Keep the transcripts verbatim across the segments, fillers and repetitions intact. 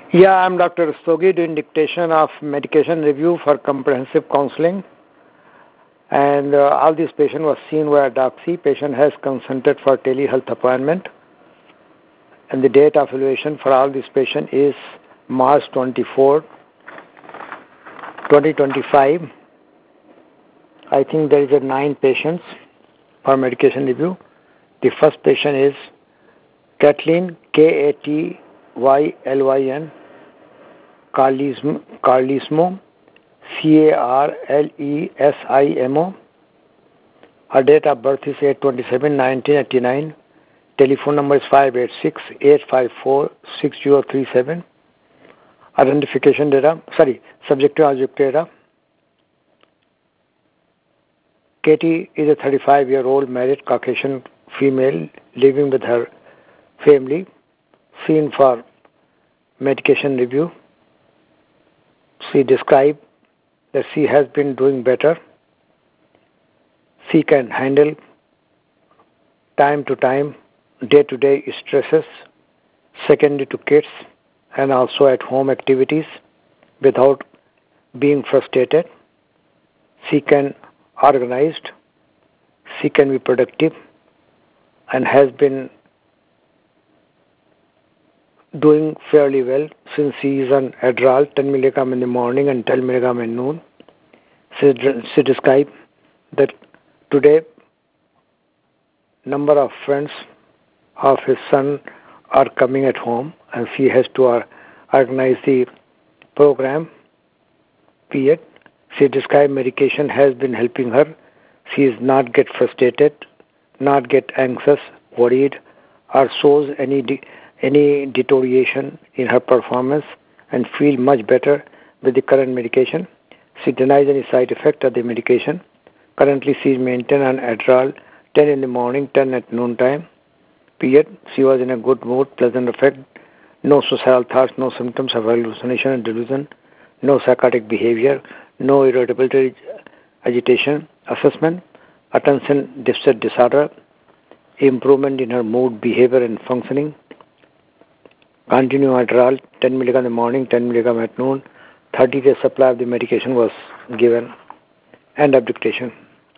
Yeah, I'm Doctor Rastogi doing dictation of medication review for comprehensive counseling. And uh, all these patient was seen via doxy. Patient has consented for telehealth appointment. And the date of evaluation for all these patients is March twenty-fourth, twenty twenty-five. I think there is a nine patients for medication review. The first patient is Kathleen, K A T Y L Y N, Carlismo, Carlismo, C A R L E S I M O. Her date of birth is eight twenty-seven nineteen eighty-nine. Telephone number is five eight six, eight five four, six zero three seven. Identification data, sorry, subjective object data. Katie is a thirty-five-year-old married Caucasian female living with her family, seen for medication review. She described that she has been doing better. She can handle time to time, day-to-day stresses, secondary to kids, and also at home activities without being frustrated. She can organized, she can be productive, and has been doing fairly well since she is on Adderall ten milligram in the morning and ten milligram in noon. She, she described that today number of friends of his son are coming at home and she has to uh, organize the program period. She described medication has been helping her. She is not get frustrated, not get anxious, worried, or shows any de- any deterioration in her performance and feel much better with the current medication. She denies any side effect of the medication. Currently, she is maintained on Adderall ten in the morning, ten at noon time. Period. She was in a good mood, pleasant effect, no suicidal thoughts, no symptoms of hallucination and delusion, no psychotic behavior, no irritability, agitation, assessment, attention deficit disorder, improvement in her mood, behavior, and functioning. Continue Adderall, ten milligram in the morning, ten milligram at noon. thirty days supply of the medication was given. End of dictation.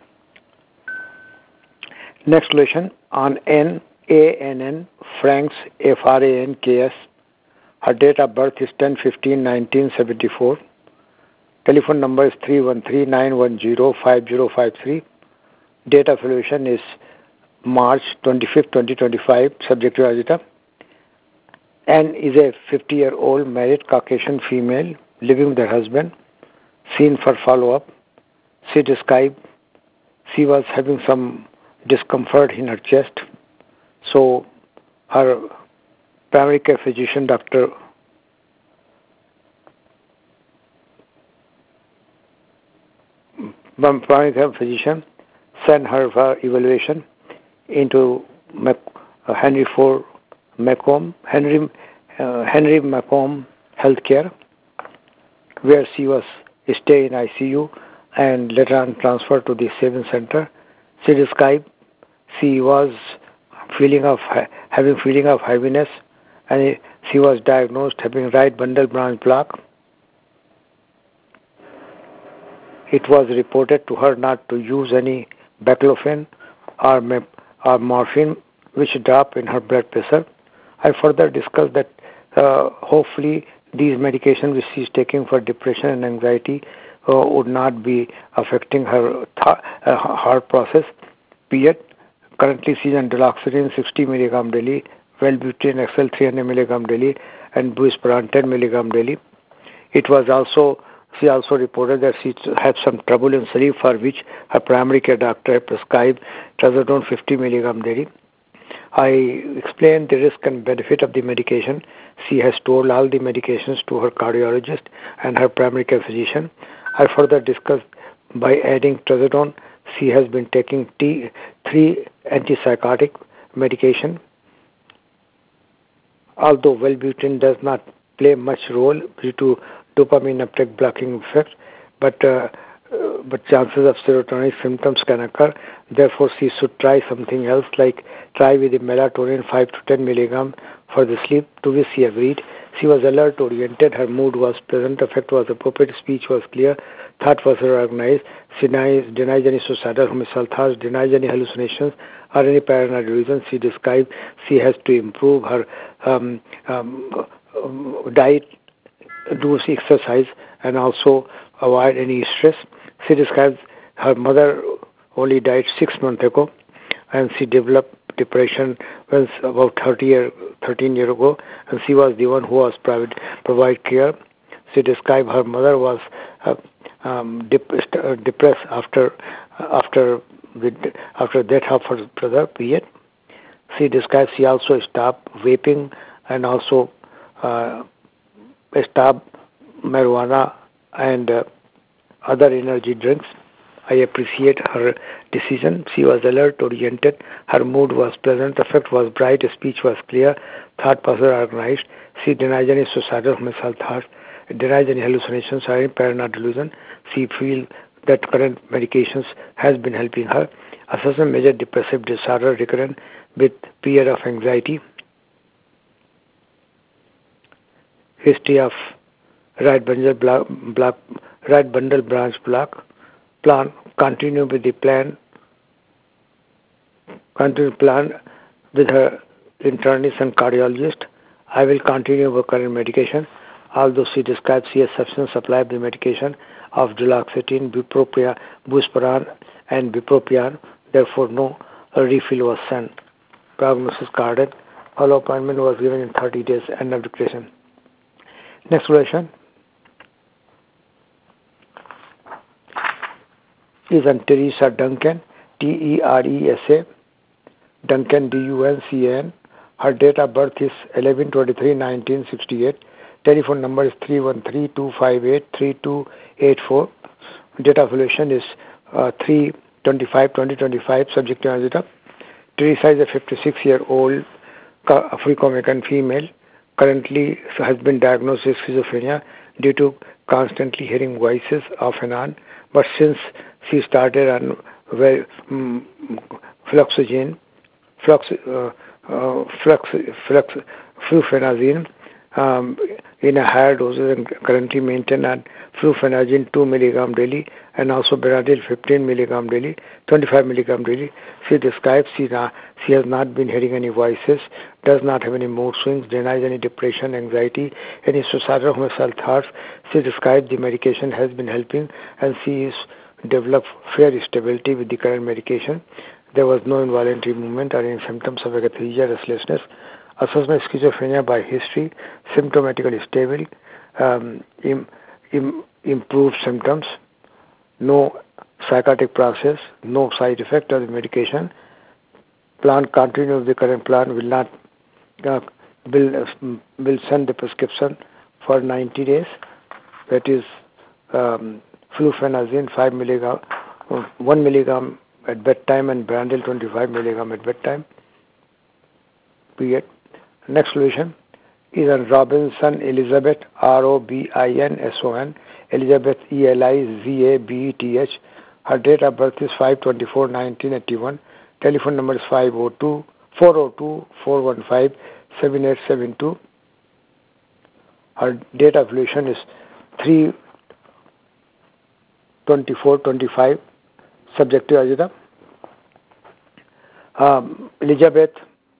Next question on N A N N Franks F R A N K S. Her date of birth is ten fifteen nineteen seventy-four. Telephone number is three one three, nine one zero, five zero five three. Date of evaluation is March twenty-fifth, twenty twenty-five. Subject to agita. Anne is a fifty-year-old married Caucasian female living with her husband, seen for follow-up. She described she was having some discomfort in her chest. So her primary care physician, Doctor primary care physician, sent her for evaluation into Mac, uh, Henry Ford Macomb, Henry uh, Henry Macomb Healthcare, where she was stay in I C U and later on transferred to the Saving Center. She described she was feeling of having feeling of heaviness, and she was diagnosed having right bundle branch block. It was reported to her not to use any baclofen or, or morphine, which drop in her blood pressure. I further discussed that uh, hopefully these medications which she is taking for depression and anxiety uh, would not be affecting her th- uh, heart process. Period. Currently she is on duloxetine sixty milligram daily, Wellbutrin X L three hundred milligram daily, and buspirone ten milligram daily. It was also she also reported that she had some trouble in sleep, for which her primary care doctor had prescribed trazodone fifty milligram daily. I explained the risk and benefit of the medication. She has told all the medications to her cardiologist and her primary care physician. I further discussed by adding trazodone. She has been taking T, three antipsychotic medication. Although Wellbutrin does not play much role due to dopamine uptake blocking effect, but uh, uh, but chances of serotonin symptoms can occur. Therefore, she should try something else, like try with the melatonin five to ten milligram for the sleep, to which she agreed. She was alert, oriented, her mood was pleasant, affect was appropriate, speech was clear, thought was organized. She denies, denies any suicidal homicidal thoughts, denies any hallucinations or any paranoid delusions. She describes she has to improve her um, um, diet, do exercise, and also avoid any stress. She describes her mother only died six months ago, and she developed depression when about thirty year, thirteen years ago, and she was the one who was private, provide care. She described her mother was uh, um, dep- uh, depressed after after the after death of her brother. Period. She describes she also stopped vaping and also uh, stopped marijuana and uh, other energy drinks. I appreciate her decision. She was alert, oriented. Her mood was pleasant. Affect was bright. Speech was clear. Thought was organized. She denies any suicidal homicidal thoughts. Denies any hallucinations or any paranoid delusion. She feels that current medications has been helping her. Assessment major depressive disorder recurrent with period of anxiety. History of right bundle block, block right bundle branch block. Plan continue with the plan. Continue plan with her internist and cardiologist. I will continue with current medication. Although she describes she has sufficient supply of the medication of duloxetine, bupropion, buspirone, and bupropion. Therefore, no refill was sent. Prognosis carded. Follow appointment was given in thirty days. End of declaration. Next question is on Teresa Duncan, T E R E S A, Duncan, D U N C A N. Her date of birth is eleven twenty-three nineteen sixty-eight. Telephone number is three one three, two five eight, three two eight four. Date of relation is uh, three twenty-five twenty twenty-five. Subject to agita. Teresa is a fifty-six-year-old African-American female. Currently has been diagnosed with schizophrenia due to constantly hearing voices off and on. But since she started on well, um, fluoxetine, flux, uh, uh, flux, flux, flufenazine um, in a higher doses and currently maintained at flufenazine two milligram daily and also Benadryl fifteen milligram daily, twenty-five milligram daily. She describes she, na, she has not been hearing any voices, does not have any mood swings, denies any depression, anxiety, any suicidal homicidal thoughts. She describes the medication has been helping and she is developed fair stability with the current medication. There was no involuntary movement or any symptoms of akathisia, restlessness. Assessment schizophrenia by history, symptomatically stable, um, im, im, improved symptoms, no psychotic process, no side effect of the medication. Plan continue with the current plan, will not uh, will, uh, will send the prescription for ninety days. That is um, flufenazine five milligram, uh, one milligram at bedtime and Benadryl twenty-five milligram at bedtime. Period. Next solution is on Robinson Elizabeth, R O B I N S O N, Elizabeth E L I Z A B E T H. Her date of birth is five twenty-four nineteen eighty-one. Telephone number is five oh two, four oh two, four one five, seven eight seven two. Her date of relation is three twenty-four twenty-five. Subject to agita. Um, Elizabeth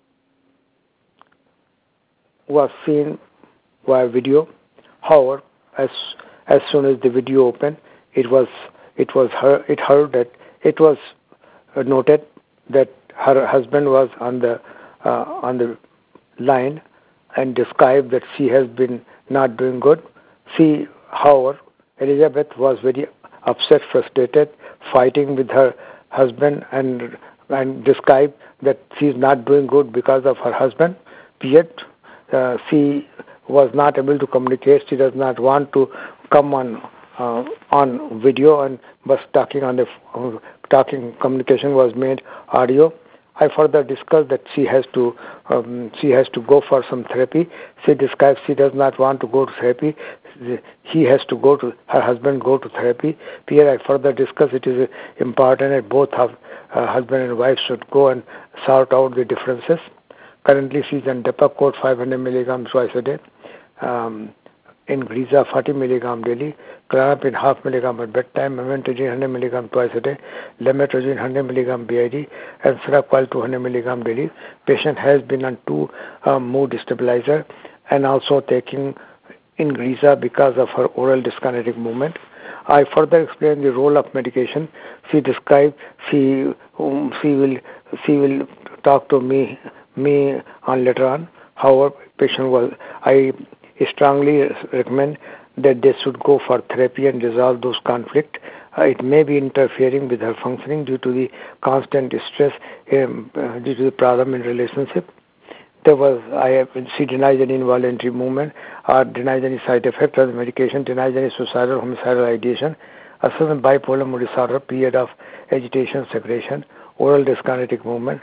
was seen via video. However, as as soon as the video opened, it was it was her it heard that it was uh, noted that her husband was on the uh, on the line and described that she has been not doing good. She, however, Elizabeth was very upset, frustrated, fighting with her husband and and described that she is not doing good because of her husband. Yet uh, she was not able to communicate. She does not want to come on uh, on video and was talking on the uh, talking communication was made audio. I further discussed that she has to um, she has to go for some therapy. She describes she does not want to go to therapy. He has to go to her husband go to therapy. Here I further discuss it is important that both of uh, husband and wife should go and sort out the differences. Currently she is on Depakote five hundred milligrams twice a day. um, Ingreza forty milligram daily, Klonopin half milligram at bedtime, Memantine one hundred milligram twice a day, Lamotrigine one hundred milligram B I D, and Seroquel two hundred milligram daily. Patient has been on two um, mood stabilizer and also taking Ingreza because of her oral dyskinetic movement. I further explain the role of medication. She described she um, she will she will talk to me me on later on. However, patient was I strongly recommend that they should go for therapy and resolve those conflicts. Uh, it may be interfering with her functioning due to the constant stress um, uh, due to the problem in relationship. There was I have she denies any involuntary movement or denies any side effect of the medication, denies any suicidal homicidal ideation, assessment bipolar mood disorder, period of agitation, secretion, oral dyskinetic movement.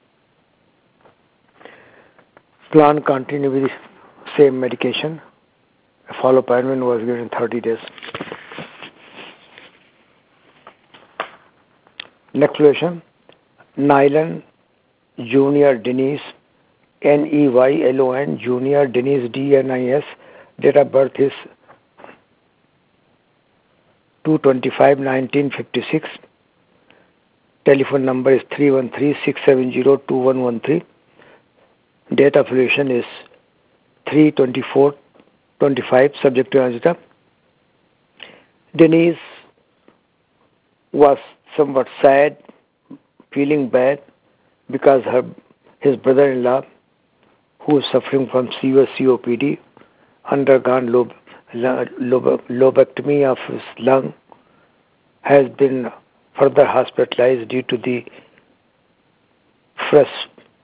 Plan continue with the same medication. Follow-up appointment was given in thirty days. Next question. Nylon Junior Denise, N E Y L O N, Junior Denise, D N I S. Date of birth is two twenty-five nineteen fifty-six. Telephone number is three one three, six seven zero, two one one three. Date of ovulation is three twenty-four twenty-five, subject to Ajita. Denise was somewhat sad, feeling bad because her his brother-in-law, who is suffering from severe C O P D, undergone lobe, lobe, lobectomy of his lung, has been further hospitalized due to the fresh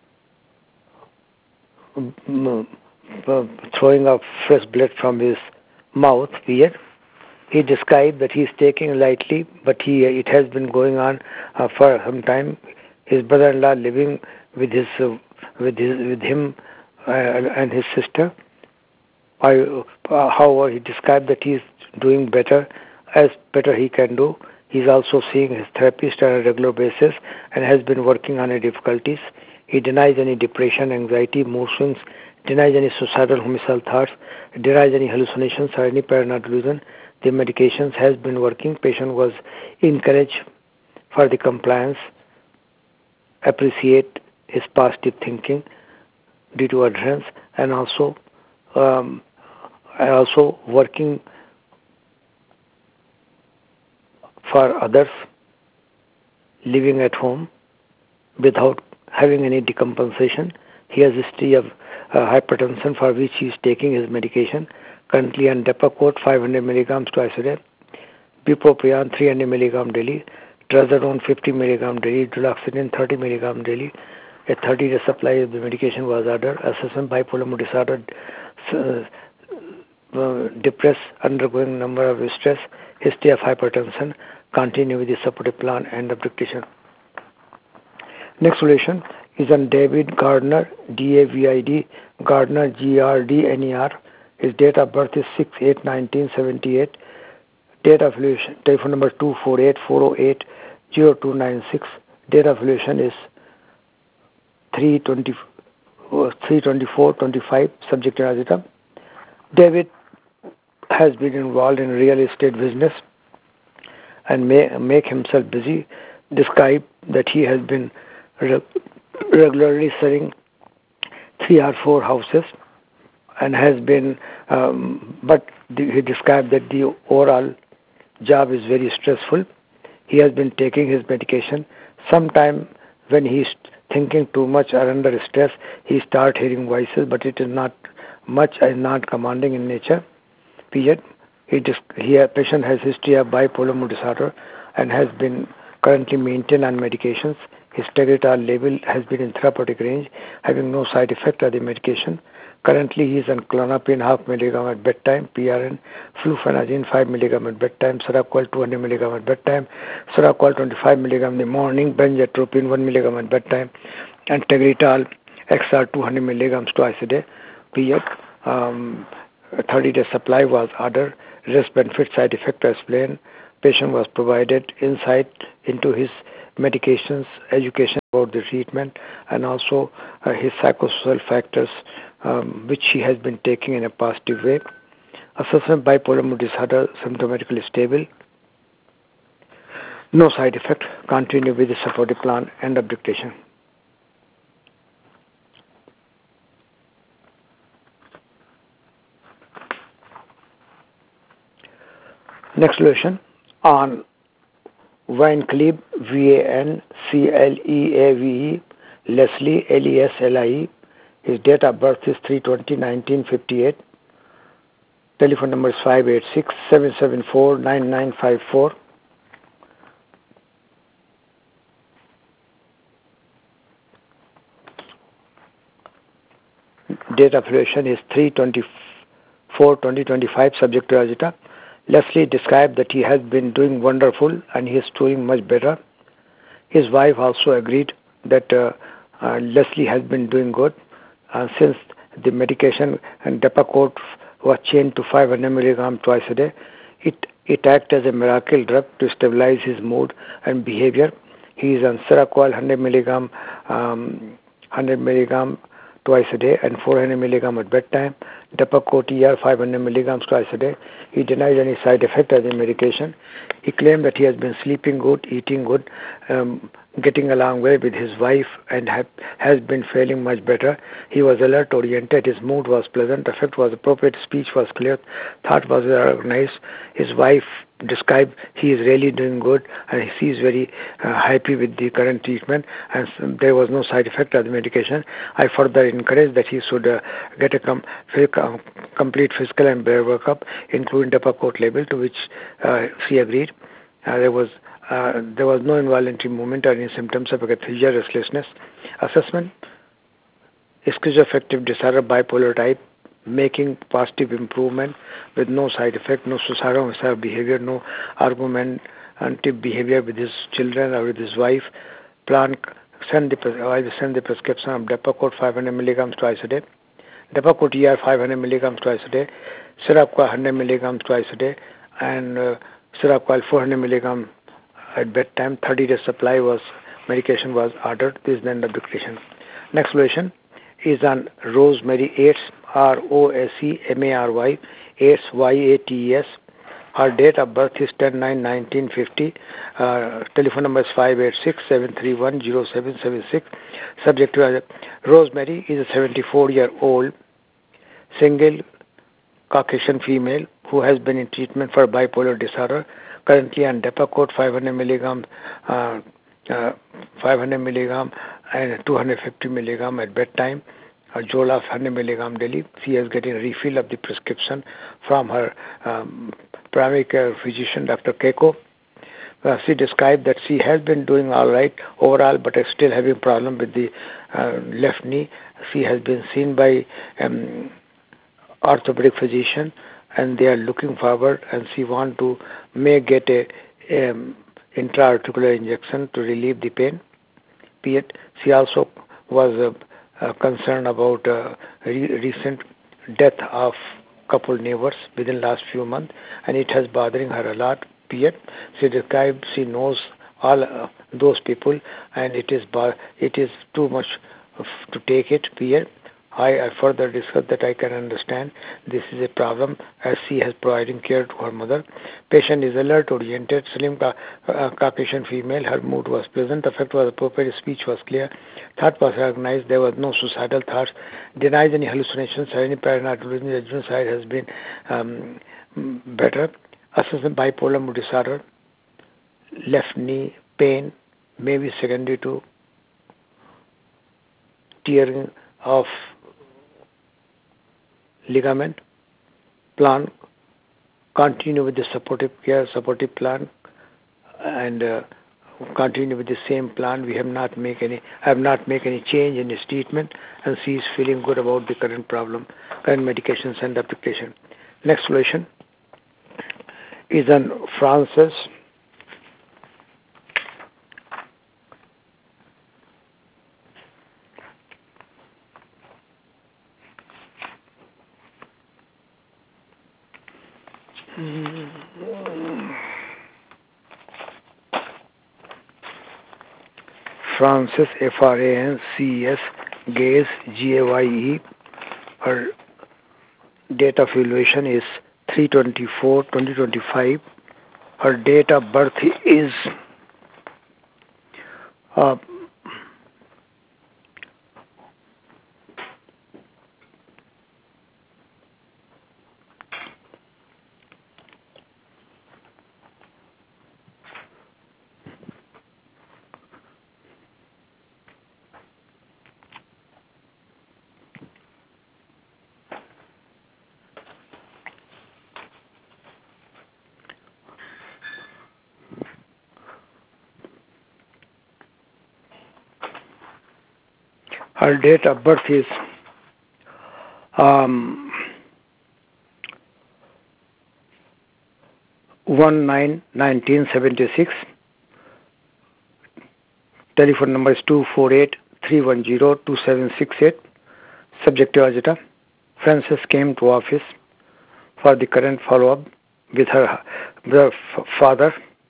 throwing of fresh blood from his mouth. Weird. He described that he is taking lightly, but he it has been going on uh, for some time. His brother-in-law living with his uh, with his with him uh, and his sister. I, uh, however, he described that he is doing better as better he can do. He is also seeing his therapist on a regular basis and has been working on his difficulties. He denies any depression, anxiety, mood swings, denies any suicidal homicidal thoughts, denies any hallucinations or any paranoid delusion. The medications has been working. Patient was encouraged for the compliance, appreciate his positive thinking due to adherence, and also um, and also working for others, living at home without having any decompensation. He has a history of uh, hypertension for which he is taking his medication. Currently on Depakote five hundred milligrams twice a day, Bupropion three hundred milligrams daily, Trazodone fifty milligrams daily, Duloxetine thirty milligrams daily. A thirty-day supply of the medication was ordered. Assessment bipolar mood disorder, uh, uh, depressed, undergoing number of stress, history of hypertension. Continue with the supportive plan and of dictation. Next relation is on David Gardner, D A V I D, Gardner, G R D N E R. His date of birth is six eight nineteen seventy-eight. Date of relation, telephone number two four eight, four oh eight, zero two nine six. Date of relation is three twenty-four twenty-five, subject to Ajita. David has been involved in real estate business and may make himself busy. Describe that he has been re- regularly selling three or four houses and has been, um, but the, he described that the overall job is very stressful. He has been taking his medication. Sometime when he is thinking too much or under stress, he start hearing voices, but it is not much and not commanding in nature. Period. He just he a patient has history of bipolar mood disorder and has been currently maintained on medications. His Tegretol level has been in therapeutic range, having no side effect of the medication. Currently, he is on Klonopin half milligram at bedtime, P R N, Flufenazine five milligram at bedtime, Seroquel two hundred milligram at bedtime, Seroquel twenty-five milligram in the morning, Benzatropine one milligram at bedtime, and Tegretol X R two hundred milligrams twice a day. Period. Um, a thirty-day supply was ordered. Risk benefit side effect explained. Patient was provided insight into his medications, education about the treatment, and also uh, his psychosocial factors um, which she has been taking in a positive way. Assessment bipolar mood disorder, symptomatically stable. No side effect. Continue with the supportive plan. End of dictation. Next solution on Vancleave, V A N C L E A V E, Leslie, L E S L I E. His date of birth is three twenty nineteen fifty-eight. Telephone number is five eight six, seven seven four, nine nine five four. Date of relation is three twenty-four twenty twenty-five, subject to Rajita. Leslie described that he has been doing wonderful and he is doing much better. His wife also agreed that uh, uh, Leslie has been doing good uh, since the medication and Depakote was changed to five hundred milligrams twice a day. It it acts as a miracle drug to stabilize his mood and behavior. He is on Seroquel one hundred milligrams um, one hundred milligrams twice a day and four hundred milligrams at bedtime. Depakote E R five hundred milligrams twice a day. He denies any side effect of the medication. He claimed that he has been sleeping good, eating good, um, getting along well with his wife, and have, has been feeling much better. He was alert oriented. His mood was pleasant. Affect was appropriate. Speech was clear. Thought was organized. His wife described he is really doing good and he is very uh, happy with the current treatment, and there was no side effect of the medication. I further encourage that he should uh, get a com- com- complete physical and blood workup, including Depakote level, to which uh, she agreed. Uh, there was uh, there was no involuntary movement or any symptoms of akathisia, restlessness. Assessment: schizoaffective disorder, bipolar type, making positive improvement with no side effect, no suicidal behavior, no argumentative behavior with his children or with his wife. Plan send the I will send the prescription of Depakote five hundred milligrams twice a day, Depakote E R five hundred milligrams twice a day, Seroquel one hundred milligrams twice a day, and uh, Seroquel four hundred milligrams at bedtime. thirty days supply was medication was ordered. This is the end of dictation. Next solution is on Rosemary Yates, R O S E M A R Y, Yates, Y A T E S. Her date of birth is ten nine nineteen fifty. Uh, telephone number is five eight six, seven three one, zero seven seven six. Subject to uh, Rosemary is a seventy-four-year-old single Caucasian female who has been in treatment for bipolar disorder, currently on Depakote five hundred milligrams, uh, uh, five hundred milligrams and two hundred fifty milligrams at bedtime. Uh, Zoloft one hundred milligrams daily. She is getting a refill of the prescription from her um, primary care physician, Doctor Keiko. Uh, she described that she has been doing all right overall, but is still having problem with the uh, left knee. She has been seen by um, orthopedic physician, and they are looking forward, and she want to may get a um, intra-articular injection to relieve the pain. She also was uh, uh, concerned about uh, re- recent death of couple neighbors within last few months, and it has bothering her a lot. Period. She described she knows all uh, those people, and it is bar- it is too much to take it. Period. I, I further discussed that I can understand this is a problem as she has providing care to her mother. Patient is alert, oriented, slim, ca- uh, Caucasian female. Her mood was pleasant. Affect was appropriate. Speech was clear. Thought was recognized. There was no suicidal thoughts. Denies any hallucinations or any paranoid delusion. The judgment side has been um, better. Assessment bipolar mood disorder. Left knee pain may be secondary to tearing of ligament. Plan: continue with the supportive care, supportive plan, and uh, continue with the same plan. We have not make any, have not make any change in his treatment, and she is feeling good about the current problem, current medications and application. Next solution is on Francis. Francis, F R A N C E S, Gaze, G A Y E. Her date of evaluation is three twenty-four twenty twenty-five. Her date of birth is uh, her date of birth is um, one nine nineteen seventy-six. Telephone number is two four eight three one zero two seven six eight. Subject to Ajita. Frances came to office for the current follow-up with her, with her f- father.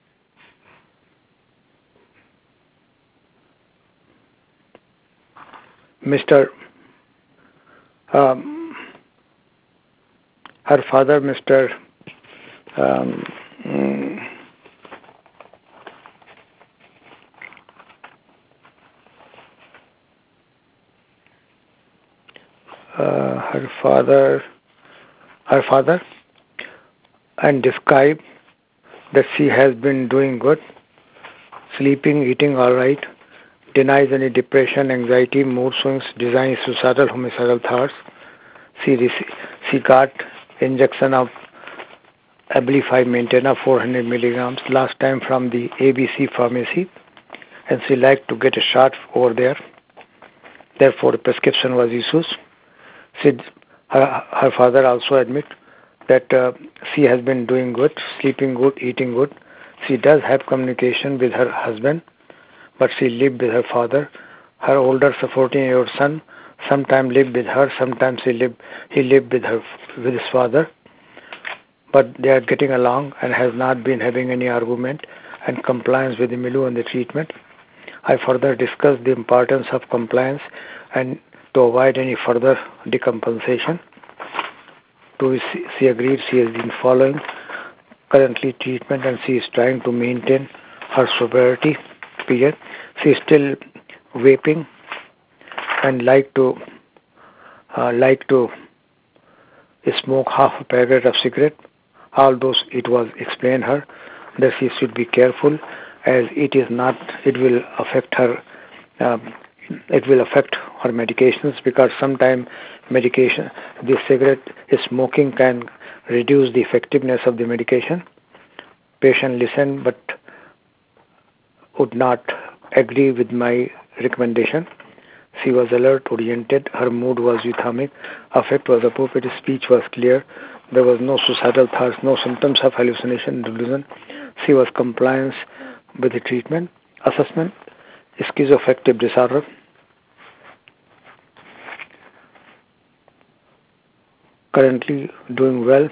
Mister Um, her father, Mister Um, mm, uh, her father, her father, and describe that she has been doing good, sleeping, eating all right, denies any depression, anxiety, mood swings, designs suicidal, homicidal thoughts. She rece- she got injection of Abilify Maintena four hundred milligrams last time from the A B C pharmacy, and she liked to get a shot over there. Therefore, a prescription was issued. She, her, her father also admit that uh, she has been doing good, sleeping good, eating good. She does have communication with her husband, but she lived with her father. Her older fourteen-year-old son sometimes lived with her, sometimes he lived, he lived with her with his father. But they are getting along and has not been having any argument and compliance with the Milu and the treatment. I further discussed the importance of compliance and to avoid any further decompensation. To which she agreed she has been following currently treatment and she is trying to maintain her sobriety period. She is still vaping and like to uh, like to smoke half a packet of cigarette. Although it was explained her that she should be careful as it is not, it will affect her, um, it will affect her medications because sometimes medication, the cigarette smoking can reduce the effectiveness of the medication. Patient listened but would not agree with my recommendation. She was alert, oriented, her mood was euthamic, affect was appropriate, speech was clear, there was no suicidal thoughts, no symptoms of hallucination, delusion. She was compliance with the treatment. Assessment, schizoaffective disorder. Currently doing well.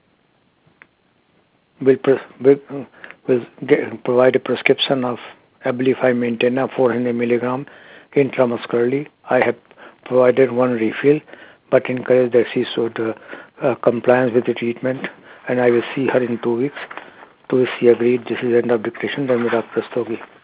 Will, pre- will, will get, provide a prescription of Abilify Maintena four hundred milligram intramuscularly. I have provided one refill, but encourage that she should uh, uh, compliance with the treatment, and I will see her in two weeks. To which she agreed. This is end of dictation. Dharmira Prastogi.